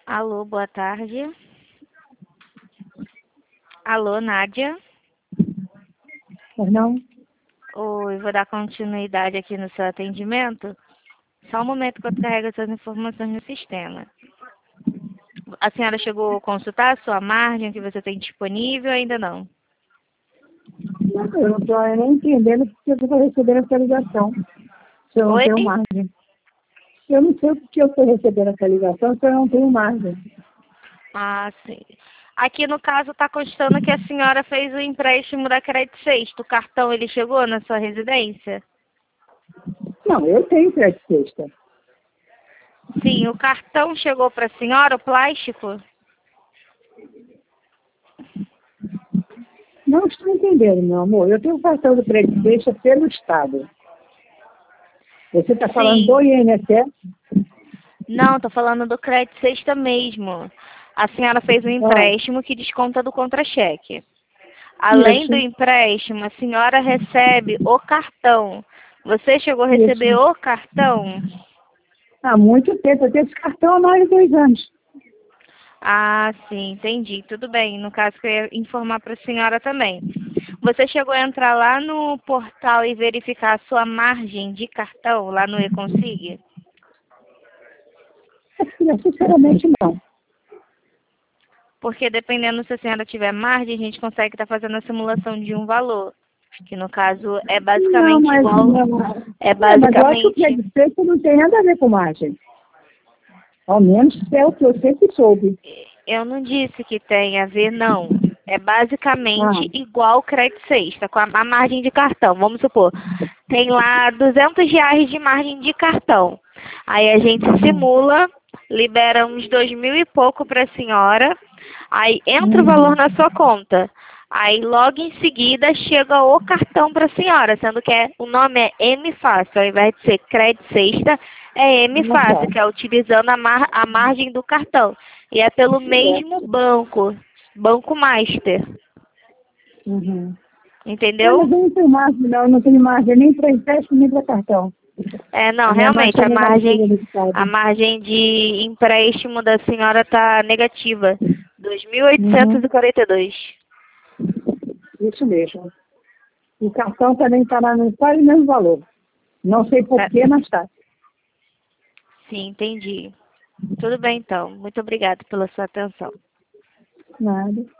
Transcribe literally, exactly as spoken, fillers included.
Alô, boa tarde. Alô, Nádia. Pois não? Oi, vou dar continuidade aqui no seu atendimento. Só um momento que eu carrego essas informações no sistema. A senhora chegou a consultar a sua margem que você tem disponível ou ainda não? Não, eu não estou nem entendendo porque eu estou recebendo essa ligação, se eu não Oi? tenho margem. Eu não sei porque eu estou recebendo essa ligação se eu não tenho margem. Ah, sim. Aqui no caso está constando que a senhora fez o empréstimo da Crédito Sexto. O cartão ele chegou na sua residência? Não, eu tenho crédito sexta. Sim, o cartão chegou para a senhora, o plástico? Não estou entendendo, meu amor. Eu tenho cartão do crédito sexta pelo Estado. Você está falando Sim. do I N S S? Não, estou falando do Crédito Sexta mesmo. A senhora fez um Ah, empréstimo que desconta do contra-cheque. Além do isso, empréstimo, a senhora recebe o cartão. Você chegou a receber isso. o cartão? Há muito tempo. Eu tenho esse cartão há mais de dois anos. Ah, sim, entendi. Tudo bem. No caso, que eu ia informar para a senhora também. Você chegou a entrar lá no portal e verificar a sua margem de cartão lá no eConsig? Sinceramente, não. Porque dependendo se a senhora tiver margem, a gente consegue estar fazendo a simulação de um valor. Que no caso é Não, basicamente mas, igual. não. É É, mas eu acho que o basicamente. crédito sexta não tem nada a ver com margem. Ao menos é o que eu sempre soube. Eu não disse que tem a ver, não. É Ah, basicamente igual o crédito sexta, com a, a margem de cartão. Vamos supor, tem lá duzentos reais de margem de cartão. Aí a gente uhum, simula, libera uns dois mil e pouco para a senhora, aí entra o valor uhum, na sua conta. Aí logo em seguida chega o cartão para a senhora, sendo que é, o nome é M Fácil, ao invés de ser crédito sexta, é M não tá. Fácil, que é utilizando a, mar, a margem do cartão. E é pelo mesmo Certo. banco, Banco Master, Uhum. É, entendeu? mas eu não tenho margem, não. Eu não tenho margem nem para empréstimo, nem para cartão. É, não, A minha margem realmente, está a margem, negativa no a estado. margem de empréstimo da senhora está negativa, dois mil oitocentos e Uhum. quarenta e dois. Isso mesmo. O cartão também está lá no quase o mesmo valor. Não sei É, porquê, mas está. sim, entendi. Tudo bem, então. Muito obrigada pela sua atenção. Nada.